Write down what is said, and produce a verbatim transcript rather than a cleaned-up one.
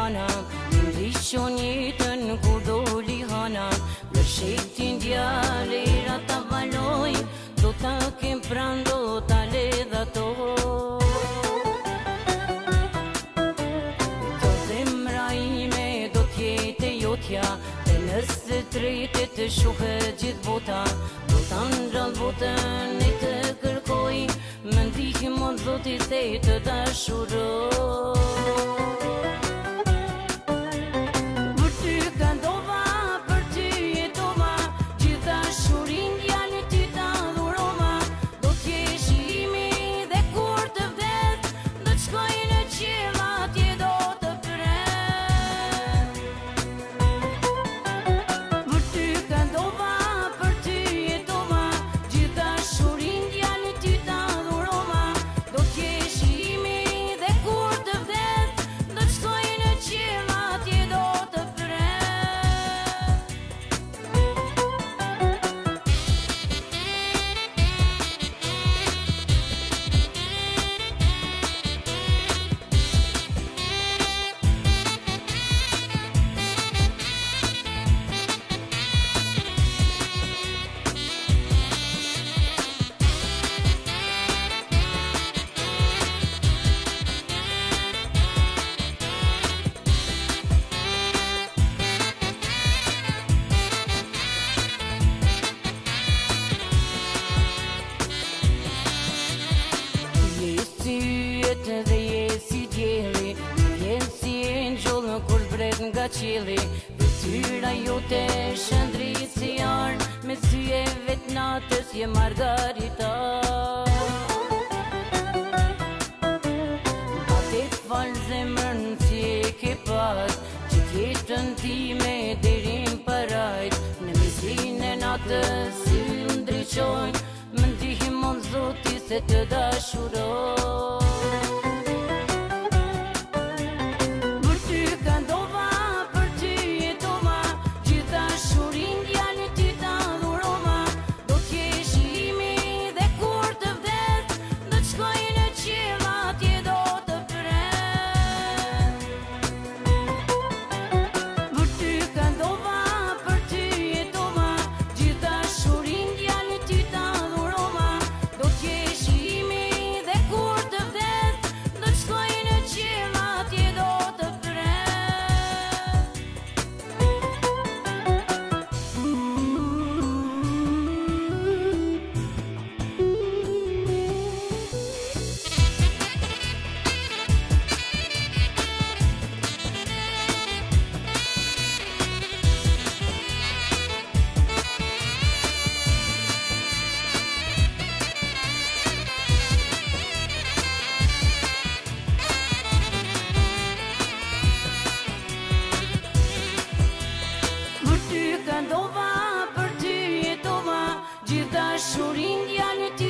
rana, ndishon jetën ku doli hana, në shetin djale rata valoj, do ta kem pran, do ta ledhatoj. Do zemra ime do t'jete jotja, dhe nëse trete të shuhet gjithë bota, do ta ngrall botën e të kërkoj, më ndihmon Zoti se të dashuroj. Për ty këndova, për ty jetova, gjithë dashurin djalë ty ta dhurova, do t'jesh imi dhe kur të vdes, do t'shkoj në qiell atje do të pres. Për ty këndova, për ty jetova, gjithë dashurin djalë ty ta dhurova, do t'jesh imi dhe kur të vdes, do t'shkoj në qiell atje do të pres. Dhe je si djeli, vjen si engjëll në kur zbret nga qielli, fytyra jote shëndrit si arn, me syje vet natës je margarita. Ate t'fal zemrën si e ke pas, që t'jetën time derin parajt, në mesin e natës si ndryqojnë, më ndihmon Zoti se të dashuroj. Këndova, për ty jetova, gjithë dashurin djalë ty